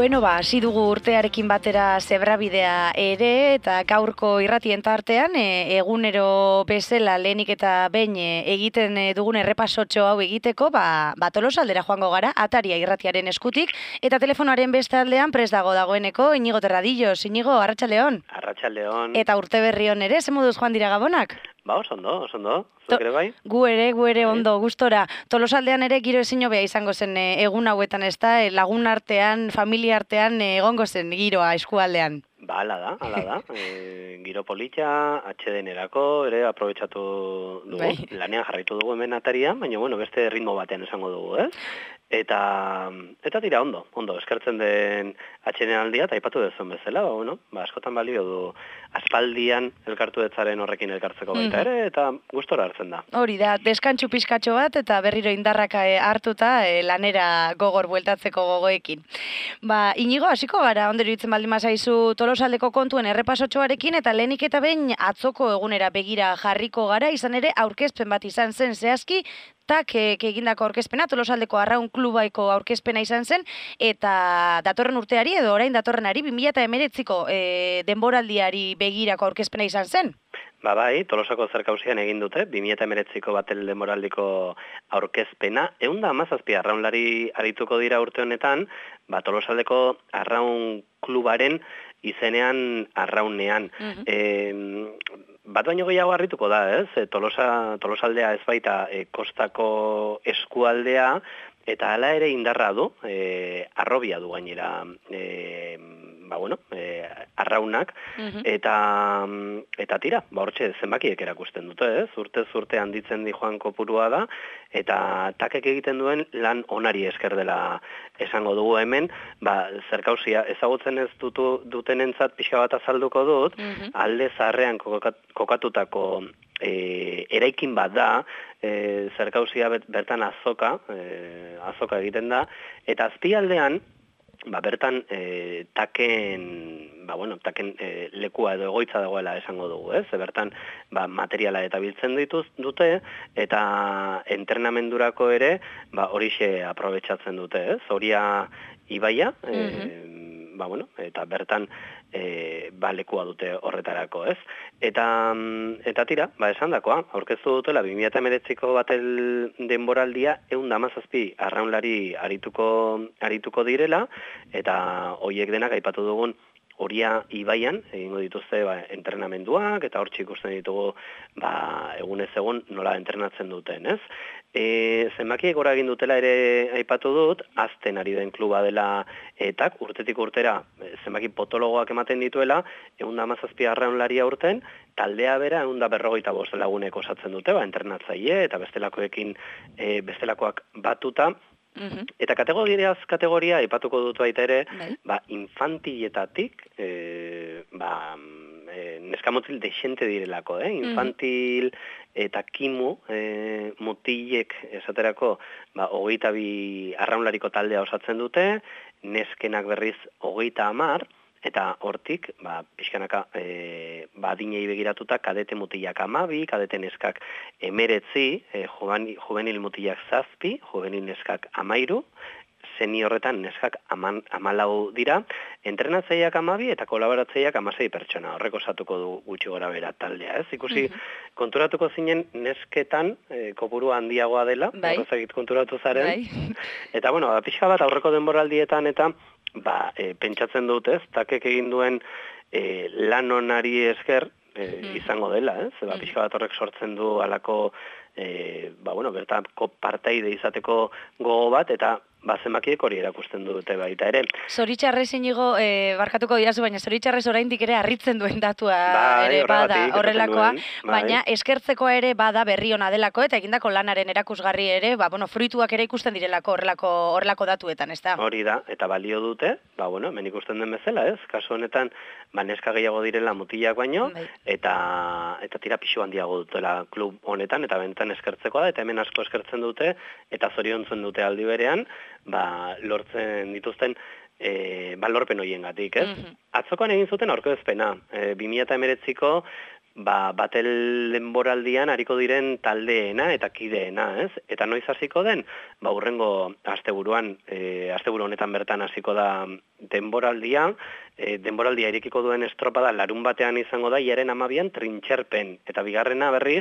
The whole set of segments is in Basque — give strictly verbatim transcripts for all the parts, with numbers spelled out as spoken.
Beno ba, hasi dugu urtearekin batera zebrabidea ere, eta gaurko irratien tartean, e, egunero bezala lehenik eta behin e, egiten e, dugun errepasotxo hau egiteko, ba, ba Tolosaldera joango gara, Ataria irratiaren eskutik, eta telefonoaren beste aldean prest dago dagoeneko, Inigo Terradillos. Inigo, arratsaldeon. Arratsaldeon. Eta urte berri on ere, ze moduz joan dira Gabonak? Ba, oso ondo, oso ondo. Zuk ere bai? Gu ere, gu ere ondo, gustora. Tolosaldean ere giro ezin hobea izango zen e, egun hauetan, ez da, e, lagun artean, familia artean e, egongo zen giroa eskualdean. Ba, ala da, ala da. E, giro polita, atxedenerako, ere aprobetsatu dugu. Bai. Lanean jarraitu dugu hemen Atarian, baina bueno, beste ritmo batean esango dugu, ez? Eta, eta tira ondo, ondo, eskertzen den atxedenaldia, eta aipatu dezuen bezala, ba, bueno, ba, askotan balio du aspaldian elkartu detzaren horrekin elkartzeko baita ere, eta gustora hartzen da. Hori da, deskantxu pixkatxo bat, eta berriro indarraka e, hartuta e, lanera gogor bueltatzeko gogoekin. Ba, Inigo, hasiko gara, ondero itzen baldin mazaizu Tolosaldeko kontuen errepasotxoarekin, eta lehenik eta behin atzoko egunera begira jarriko gara, izan ere aurkezpen bat izan zen zehazki, tak egindako aurkezpena, Tolosaldeko Arraun Klubaiko aurkezpena izan zen, eta datorren urteari edo orain datorrenari bi mila hemeretziko e, denboraldiari begirako aurkezpena izan zen. Ba bai, Tolosako zerkauzian egin dute, bi mila hemeretziko batel denboraldiko aurkezpena, ehun eta hamazazpi arraunlari arituko dira urte honetan, ba Tolosaldeko Arraun Klubaren izenean arraunean. Uh-huh. e, Bat baino gehiago harrituko da, ez? E, Tolosa, Tolosaldea ez baita e, kostako eskualdea, eta hala ere indarra du, e, arrobia du gainera, e, ba bueno, e, arraunak, uh-huh. eta, eta tira, ba hortxe zenbakiek erakusten dute, ez? Urte zurte handitzen di joan kopurua da, eta takek egiten duen lan onari esker dela esango dugu hemen, ba zerkauzia ezagutzen ez dutu dutenentzat pixka bat azalduko dut, uh-huh. alde zaharrean kokatutako e, eraikin bat da, e, zerkauzia bertan azoka, e, azoka egiten da, eta azpialdean, ba, bertan e, taken, ba, bueno, taken e, lekua edo egoitza dagoela esango dugu, ez? E, bertan ba, materiala eta biltzen dituz dute, eta entrenamendurako ere, ba, horixe aprobetxatzen dute, ez? Horia ibaia, mm-hmm. e, ba, bueno, eta bertan e, ba, lekua dute horretarako, ez? Eta, eta tira, ba, esan dakoa, aurkeztu dutela bi mila hemeretziko batel denboraldia ehun eta hamazazpi arraunlari arituko, arituko direla, eta horiek denak aipatu dugun Horia ibaian, egingo dituzte ba, entrenamenduak, eta hortxe ikusten ditugu ba, egunez egun nola entrenatzen duten, ez? E, zenbakiek gora egin dutela ere aipatu dut, azten ari den kluba dela etak, urtetik urtera zenbaki potologoak ematen dituela, ehun eta hamazazpi arraunlaria urten, taldea bera ehun eta berrogeita bost lagunek osatzen dute, ba, entrenatzaile eta bestelakoekin e, bestelakoak batuta, Uh-huh. Eta kategoriaz kategoria aipatuko dut baita ere, uh-huh. ba, infantiletatik, e, ba, e, neskamotil desente direlako, eh? Infantil eta kimu e, mutilek esaterako, ba, hogeita bi arraunlariko taldea osatzen dute, neskenak berriz hogeita hamar, eta hortik, ba, pixkanaka, e, ba, dinei begiratuta, kadete mutilak amabi, kadete neskak emeretzi, e, juvenil mutilak zazpi, juvenil neskak amairu, seniorretan neskak aman, amalau dira, entrenatzeiak amabi eta kolaboratzeiak amasei pertsona, horreko osatuko du gutxi gora bera taldea, ez? Ikusi, uh-huh. konturatuko zinen nesketan, e, kopurua handiagoa dela, bai. horrezakit konturatu zaren, bai. eta bueno, ba, pixka bat aurreko denboraldietan eta ba, e, pentsatzen dut ez, takek egin duen e, lan onari esker e, mm. izango dela, ez? Ba, mm. pixka bat horrek sortzen du alako, e, ba, bueno, bertako parteide izateko gogo bat, eta ba, zenbakiek hori erakusten dute baita ere. Zoritxarrez inigo, e, barkatuko diazu, baina zoritxarrez oraindik ere harritzen duen datua bai, ere bada horrelakoa, duen, bai. baina eskertzekoa ere bada berri ona delako, eta egindako lanaren erakusgarri ere, ba, bueno, fruituak ere ikusten direlako horrelako, horrelako datuetan, ez da? Hori da, eta balio dute, ba, bueno, hemen ikusten den bezala, ez? Kasu honetan, ba, neska gehiago direla mutilak baino, bai. eta, eta tira pixu handiago dutela klub honetan, eta benetan eskertzekoa da, eta hemen asko eskertzen dute, eta zoriontzen dute aldi berean, ba, lortzen dituzten e, ba, lorpen horiengatik, ez? Mm-hmm. Atzokoan egin zuten aurkezpena, e, bi mila hemeretziko ba, batel denboraldian hariko diren taldeena eta kideena, ez? Eta noiz hasiko den? Ba, hurrengo asteburuan, e, asteburu honetan bertan hasiko da denboraldia, e, denboraldia irekiko duen estropada larun batean izango da, iaren amabian trintxerpen, eta bigarrena berriz,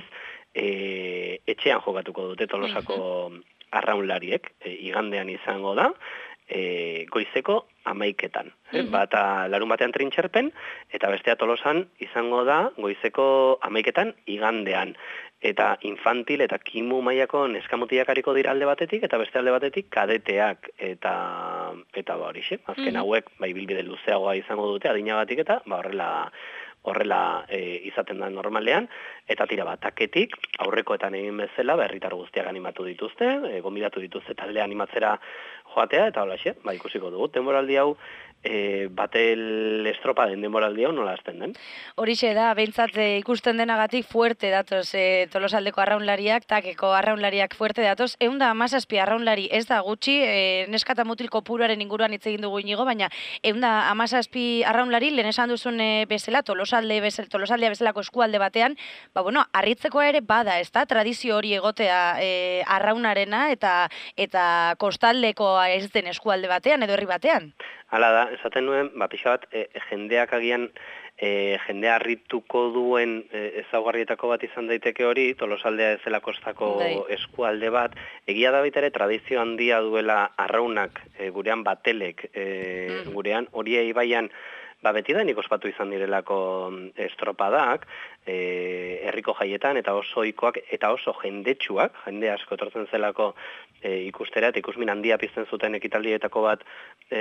e, etxean jokatuko dute Tolosako arraunlariek, e, igandean izango da, e, goizeko amaiketan. Eh? Mm-hmm. Bata larun batean trintxerpen, eta bestea Tolosan izango da goizeko amaiketan igandean. Eta infantil eta kimu mailako neskamutilak hariko dira alde batetik, eta beste alde batetik kadeteak, eta eta ba horixe, azken mm-hmm. hauek bai bilbide luzeagoa izango dute adinagatik eta ba horrela horrela e, izaten da normalean, eta tira bataketik, aurrekoetan egin bezala, berritar guztiak animatu dituzte, e, gonbidatu dituzte talde animatzera joatea, eta hola xe, ba ikusiko dugu, denboraldi hau, e, batel estropa den denboraldi hau nola hasten den. Horixe da, behintzat e, ikusten denagatik fuerte datoz e, Tolosaldeko arraunlariak, takeko arraunlariak fuerte datoz, egun da amazazpi arraunlari ez da gutxi, e, neskata mutil kopuruaren inguruan hitz egin dugu inigo, baina egun da amazazpi arraunlari, lehen esan duzun e, bezala, Tolosalde bezala, Tolosaldea bezalako eskualde batean, ba bueno, harritzekoa ere bada, ez da, tradizio hori egotea e, arraunarena eta eta kostaldekoa ez den eskualde batean edo herri batean. Hala da, esaten nuen, ba, pixka bat, e, jendeak agian, e, jendea harrituko duen e, ezaugarrietako bat izan daiteke hori, Tolosaldea ez dela kostako Dai. eskualde bat, egia da baita ere tradizio handia duela arraunak, e, gurean batelek, e, mm. gurean hori ibaian, ba, beti da nik ospatu izan direlako estropadak, e, herriko jaietan, eta oso ohikoak eta oso jendetsuak, jende asko etortzen zelako e, ikustera, eta ikusmin handia pizten zuten ekitaldietako bat e,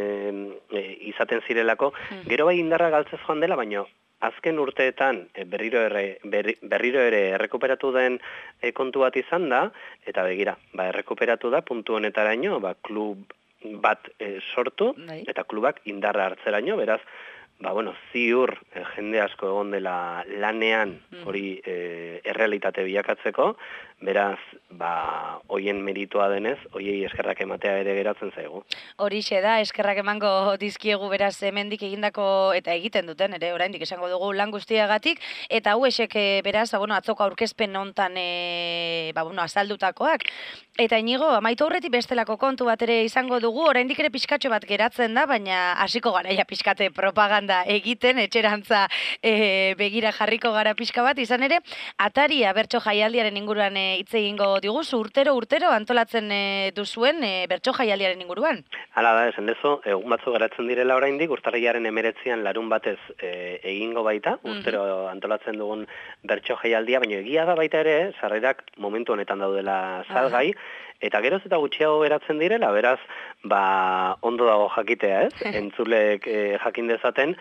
e, izaten zirelako, hmm. gero bai indarra galtzez joan dela, baino azken urteetan e, berriro, ere, berri, berriro ere errekuperatu den e, kontu bat izan da, eta begira, ba, errekuperatu da puntu honetaraino, ba, klub bat e, sortu, Dai. Eta klubak indarra hartzeraino, beraz, ba, bueno, ziur e, jende asko egon dela lanean hori e, errealitate bilakatzeko, beraz, ba, hoien meritua denez, hoiei eskerrak ematea ere geratzen zaigu. Horixe da, eskerrak emango dizkiegu beraz hemendik egindako eta egiten duten, ere oraindik esango dugu lan guztiagatik, eta hau esek beraz, bueno, atzoko aurkezpen hontan e, ba, bueno, azaldutakoak. Eta inigo, amaitu aurretik bestelako kontu bat ere izango dugu, oraindik ere pixkatxo bat geratzen da, baina hasiko garaia pixkate propaganda egiten, etxerantza e, begira jarriko gara pixka bat, izan ere, Ataria bertso jaialdiaren inguruan e, hitz egingo diguzu, urtero urtero antolatzen e, duzuen e, bertso jaialdiaren inguruan. Hala da, esan dezu, egun batzu geratzen direla oraindik, urtarrilaren emeretzian larun batez e, egingo baita, urtero mm-hmm. antolatzen dugun bertso jaialdia, baina egia da baita ere, sarrerak momentu honetan daudela salgai, eta geroz eta gutxiago geratzen direla, beraz, ba, ondo dago jakitea, ez? Entzulek e, jakin dezaten,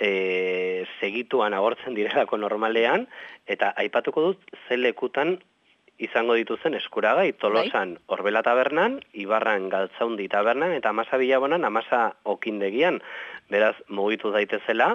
e, segituan agortzen direlako normalean, eta aipatuko dut ze lekutan izango dituzen eskuragai, Tolosan Orbela tabernan, Ibarran Galtzaundi tabernan, eta Amasa Bilabonan, Amasa Okindegian, beraz, mugitu daitezela,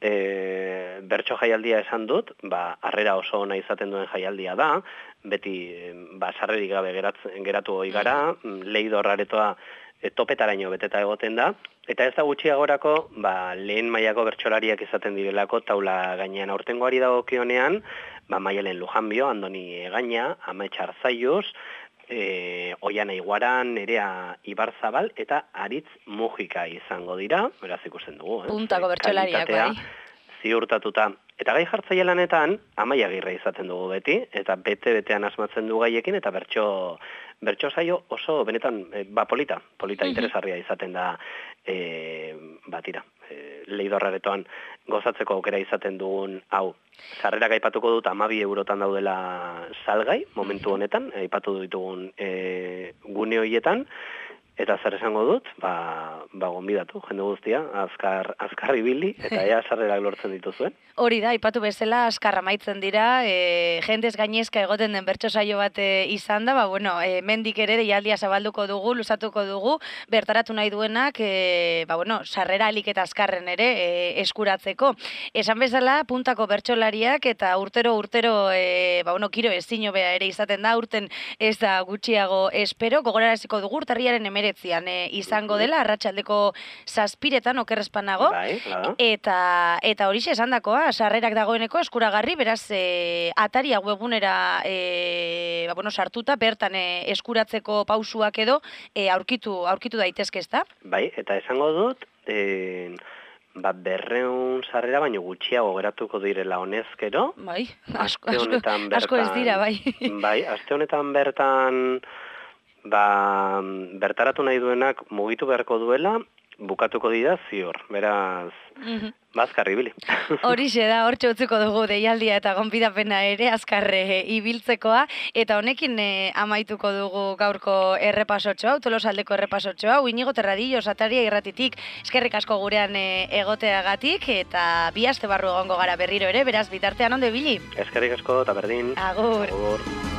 e, bertso jaialdia esan dut, ba, harrera oso ona izaten duen jaialdia da, beti, ba, sarrerik gabe geratzen, geratu hoi gara, mm. leidor aretoa e, topetaraino beteta egoten da, eta ez da gutxiagorako, ba, lehen mailako bertsolariak izaten direlako taula gainean aurtengoari dagokionean, ba, Maialen Lujanbio, Andoni Egaña, Amaitz Arzaiuz, e, Oiana Iguaran, Nerea Ibarzabal, eta Aritz Mujika izango dira, beraz ikusten dugu. Eh? Puntako bertsolariak, bai. Ziurtatuta. Eta gai jartzaile lanetan, Amaia Agirre izaten dugu beti, eta bete-betean asmatzen du gaiekin, eta bertso, bertso saio oso, benetan, e, ba, polita, polita mm-hmm. interesarria izaten da, e, batira, e, leidorraretoan gozatzeko aukera izaten dugun hau. Sarrerak aipatuko dut amabi eurotan daudela salgai, momentu honetan, aipatu ditugun e, gune horietan, eta zer esango dut, ba, ba gonbidatu, jende guztia, azkar, azkar ibili, eta ea sarrerak lortzen dituzuen. Hori da, aipatu bezala, azkar amaitzen dira, e, jendez gainezka egoten den bertso saio bat e, izan da, ba, bueno, e, mendik ere deialdia zabalduko dugu, luzatuko dugu, bertaratu nahi duenak, e, ba, bueno, sarrera alik eta azkarren ere e, eskuratzeko. Esan bezala, puntako bertsolariak eta urtero, urtero, e, ba, bueno, kiro ezin hobea ere izaten da, urten ez da gutxiago espero, gogoraraziko dugu, urtarriaren emere emeretzian e, izango dela, arratsaldeko zazpiretan okerrezpan nago. Bai, hala. Eta, eta horixe esandakoa, sarrerak dagoeneko eskuragarri, beraz, e, ataria webunera e, ba, bueno, sartuta, bertan e, eskuratzeko pausuak edo e, aurkitu, aurkitu daitezke, ezta? Bai, eta esango dut, e, ba, berreun sarrera baino gutxiago geratuko direla honezkero. Bai, asko, Aste asko, honetan bertan, asko ez dira, bai. Bai, aste honetan bertan, ba, bertaratu nahi duenak mugitu beharko duela, bukatuko dira zior, beraz, Mhm. bazkarri ibili. Horixe da, hortxe utzuko dugu deialdia eta gonbidapena ere azkarre ibiltzekoa, eta honekin e, amaituko dugu gaurko errepasotxo hau, Tolosaldeko errepasotxo hau, Inigo Terradillo, Ataria irratitik, eskerrik asko gurean e, egoteagatik, eta bi aste barru egongo gara berriro ere, beraz bitartean ondo ibili. Eskerrik asko eta berdin. Agur. Agur.